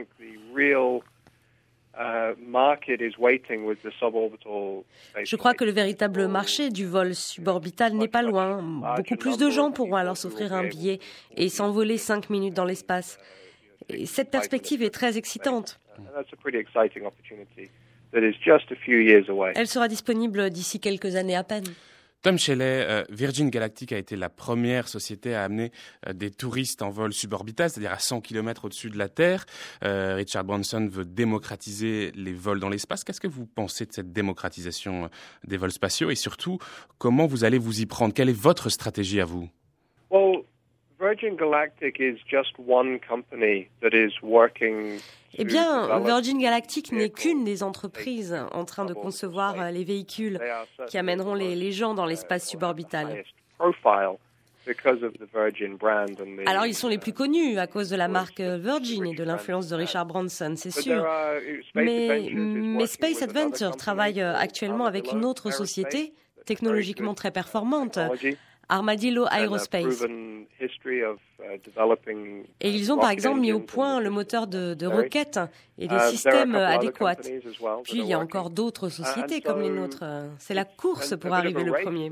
Je crois que le véritable marché du vol suborbital n'est pas loin. Beaucoup plus de gens pourront alors s'offrir un billet et s'envoler 5 minutes dans l'espace. Et cette perspective est très excitante. Elle sera disponible d'ici quelques années à peine. Tom Shelley, Virgin Galactic a été la première société à amener des touristes en vol suborbital, c'est-à-dire à 100 km au-dessus de la Terre. Richard Branson veut démocratiser les vols dans l'espace. Qu'est-ce que vous pensez de cette démocratisation des vols spatiaux et surtout, comment vous allez vous y prendre? Quelle est votre stratégie à vous? Well, Virgin Galactic is just one company that is working. Eh bien, Virgin Galactic n'est qu'une des entreprises en train de concevoir les véhicules qui amèneront les gens dans l'espace suborbital. Alors, ils sont les plus connus à cause de la marque Virgin et de l'influence de Richard Branson, c'est sûr. Mais Space Adventure travaille actuellement avec une autre société technologiquement très performante, Armadillo Aerospace. Et ils ont par exemple mis au point le moteur de roquettes et des systèmes adéquats. Puis il y a encore d'autres sociétés comme les nôtres. C'est la course pour arriver le premier.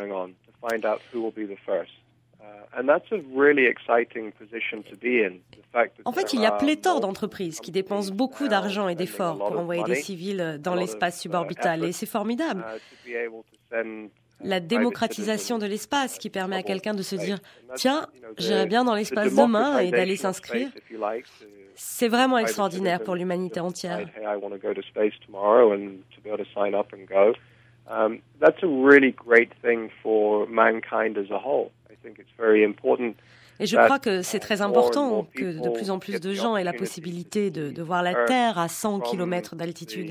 En fait, il y a pléthore d'entreprises qui dépensent beaucoup d'argent et d'efforts pour envoyer des civils dans l'espace suborbital. Et c'est formidable. La démocratisation de l'espace qui permet à quelqu'un de se dire « Tiens, j'irai bien dans l'espace demain » et d'aller s'inscrire. C'est vraiment extraordinaire pour l'humanité entière. Et je crois que c'est très important que de plus en plus de gens aient la possibilité de voir la Terre à 100 km d'altitude.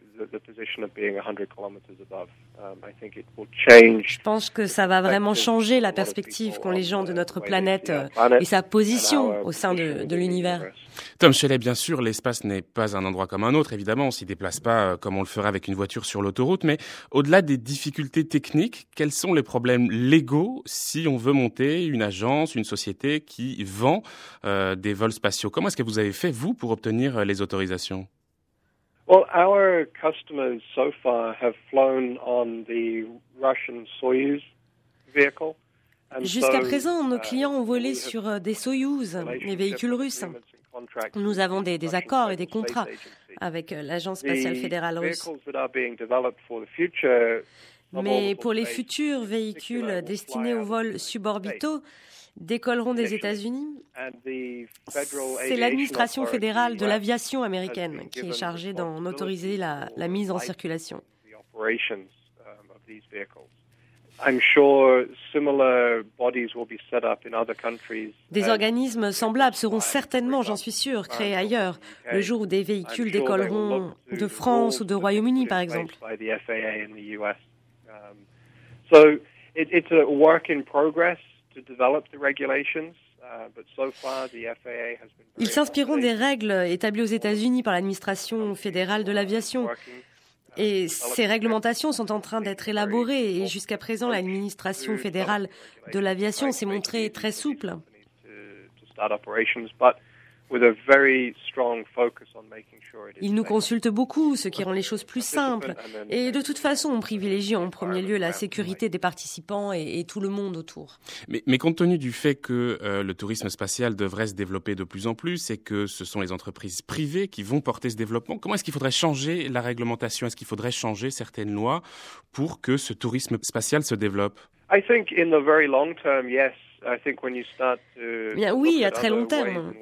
Je pense que ça va vraiment changer la perspective qu'ont les gens de notre planète et sa position au sein de l'univers. Tom Shelley, bien sûr, l'espace n'est pas un endroit comme un autre, évidemment, on s'y déplace pas comme on le ferait avec une voiture sur l'autoroute, mais au-delà des difficultés techniques, quels sont les problèmes légaux si on veut monter une agence, une société qui vend des vols spatiaux? Comment est-ce que vous avez fait, vous, pour obtenir les autorisations? Well, our customers so far have flown on the Russian Soyuz vehicle. Jusqu'à présent, nos clients ont volé sur des Soyouz, les véhicules russes. Nous avons des accords et des contrats avec l'Agence spatiale fédérale russe. Mais pour les futurs véhicules destinés aux vols suborbitaux, décolleront des États-Unis, c'est l'administration fédérale de l'aviation américaine qui est chargée d'en autoriser la mise en circulation. Des organismes semblables seront certainement, j'en suis sûr, créés ailleurs, le jour où des véhicules décolleront de France ou de Royaume-Uni, par exemple. Ils s'inspireront des règles établies aux États-Unis par l'administration fédérale de l'aviation. Et ces réglementations sont en train d'être élaborées et jusqu'à présent, l'administration fédérale de l'aviation s'est montrée très souple. Ils nous consultent beaucoup, ce qui rend les choses plus simples. Et de toute façon, on privilégie en premier lieu la sécurité des participants et tout le monde autour. Mais compte tenu du fait que le tourisme spatial devrait se développer de plus en plus et que ce sont les entreprises privées qui vont porter ce développement, comment est-ce qu'il faudrait changer la réglementation? Est-ce qu'il faudrait changer certaines lois pour que ce tourisme spatial se développe? Bien oui, à très long terme.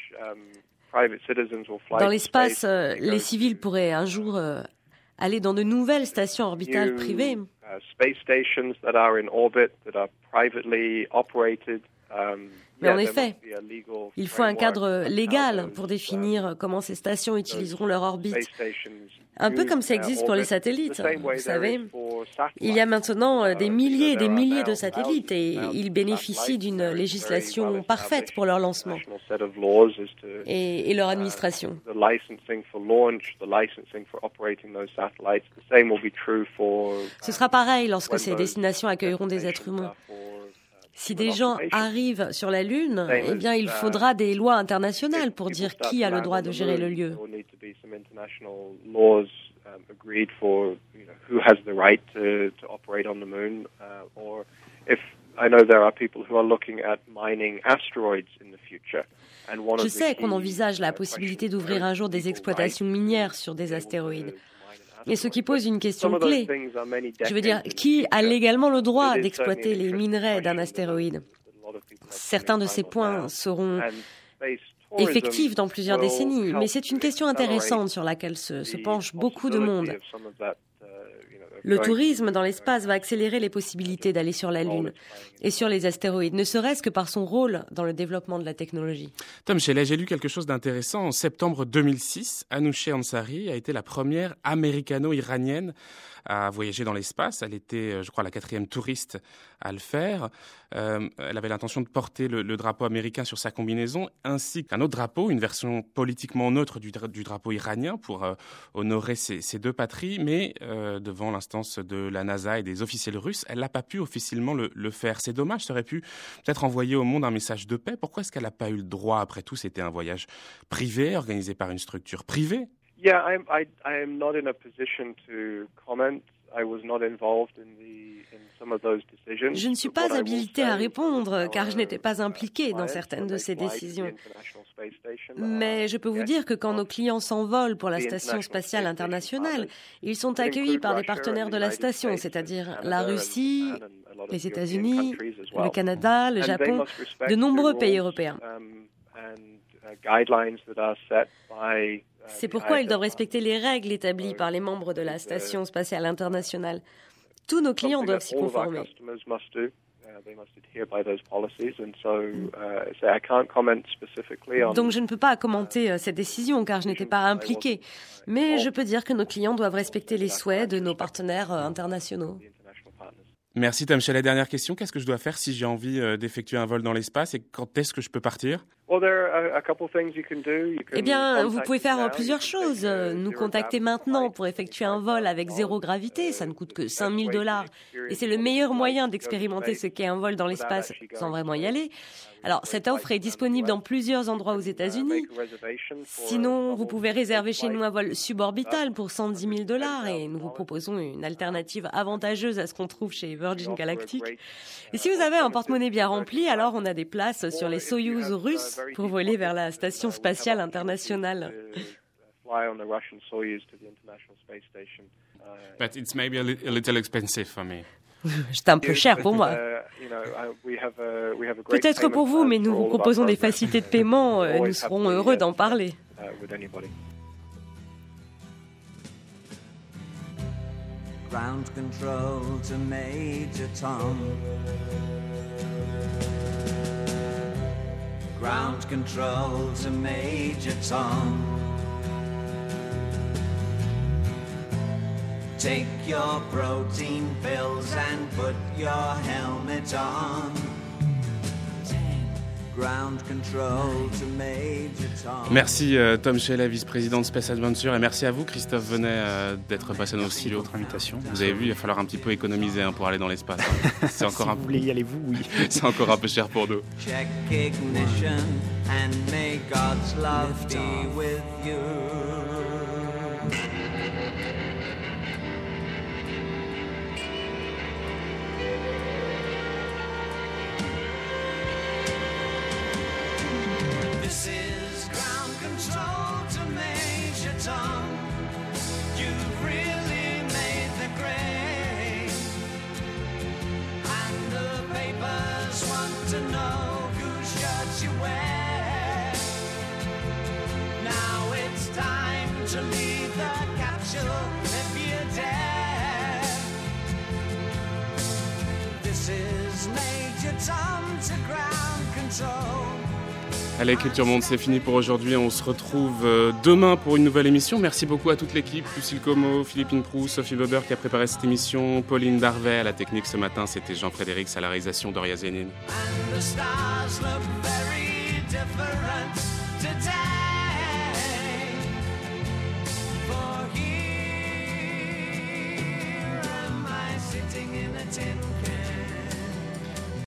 Dans l'espace, les civils pourraient un jour aller dans de nouvelles stations orbitales privées. Mais en effet, il faut un cadre légal pour définir comment ces stations utiliseront leur orbite. Un peu comme ça existe pour les satellites, vous savez. Il y a maintenant des milliers et des milliers de satellites et ils bénéficient d'une législation parfaite pour leur lancement et leur administration. Ce sera pareil lorsque ces destinations accueilleront des êtres humains. Si des gens arrivent sur la Lune, eh bien, il faudra des lois internationales pour dire qui a le droit de gérer le lieu. Je sais qu'on envisage la possibilité d'ouvrir un jour des exploitations minières sur des astéroïdes. Et ce qui pose une question clé. Je veux dire, qui a légalement le droit d'exploiter les minerais d'un astéroïde? Certains de ces points seront effectifs dans plusieurs décennies, mais c'est une question intéressante sur laquelle se penche beaucoup de monde. Le tourisme dans l'espace va accélérer les possibilités d'aller sur la Lune et sur les astéroïdes, ne serait-ce que par son rôle dans le développement de la technologie. Tom Shelley, j'ai lu quelque chose d'intéressant. En septembre 2006, Anousheh Ansari a été la première américano-iranienne à voyager dans l'espace. Elle était, je crois, la 4e touriste à le faire. Elle avait l'intention de porter le drapeau américain sur sa combinaison, ainsi qu'un autre drapeau, une version politiquement neutre du drapeau iranien pour honorer ces deux patries. Mais devant l'instance de la NASA et des officiels russes, elle n'a pas pu officiellement le faire. C'est dommage, ça aurait pu peut-être envoyer au monde un message de paix. Pourquoi est-ce qu'elle n'a pas eu le droit? Après tout, c'était un voyage privé, organisé par une structure privée. Yeah, I am not in a position to comment. I was not involved in some of those decisions. Je ne suis pas habilitée à répondre car je n'étais pas impliquée dans certaines de ces décisions. Mais je peux vous dire que quand nos clients s'envolent pour la Station spatiale internationale, ils sont accueillis par des partenaires de la station, c'est-à-dire la Russie, les États-Unis, le Canada, le Japon, de nombreux pays européens. C'est pourquoi ils doivent respecter les règles établies par les membres de la Station spatiale internationale. Tous nos clients doivent s'y conformer. Donc je ne peux pas commenter cette décision car je n'étais pas impliquée. Mais je peux dire que nos clients doivent respecter les souhaits de nos partenaires internationaux. Merci Tom Shelley. Dernière question, qu'est-ce que je dois faire si j'ai envie d'effectuer un vol dans l'espace et quand est-ce que je peux partir? Eh bien, vous pouvez faire plusieurs choses. Nous contacter maintenant pour effectuer un vol avec zéro gravité, ça ne coûte que $5,000 et c'est le meilleur moyen d'expérimenter ce qu'est un vol dans l'espace sans vraiment y aller. Alors, cette offre est disponible dans plusieurs endroits aux États-Unis. Sinon, vous pouvez réserver chez nous un vol suborbital pour $110,000 et nous vous proposons une alternative avantageuse à ce qu'on trouve chez Virgin Galactic. Et si vous avez un porte-monnaie bien rempli, alors on a des places sur les Soyouz russes pour voler vers la Station spatiale internationale. But it's maybe a little expensive for me. C'est un peu cher pour moi. Peut-être pour vous, mais nous vous proposons des facilités de paiement. Nous serons heureux d'en parler. Ground control to Major Tom. Ground control to Major Tom. Take your protein pills and put your helmet on. Ground control to Major Tom. Merci Tom Shelley, vice-président de Space Adventure, et merci à vous Christophe Venet d'être passé à nos silos. Votre invitation. Vous avez vu, il va falloir un petit peu économiser pour aller dans l'espace. C'est encore si vous voulez y aller, vous, oui. C'est encore un peu cher pour nous. Check ignition and may God's love be with you. This is ground control to Major Tom. You've really made the grade, and the papers want to know whose shirt you wear. Now it's time to leave the capsule if you dare. This is Major Tom to ground control. Allez, Culture Monde, c'est fini pour aujourd'hui. On se retrouve demain pour une nouvelle émission. Merci beaucoup à toute l'équipe. Lucille Como, Philippine Proux, Sophie Weber qui a préparé cette émission, Pauline Darvet à la technique ce matin. C'était Jean-Frédéric à la réalisation, Doria Zénine. Sitting in a tin can.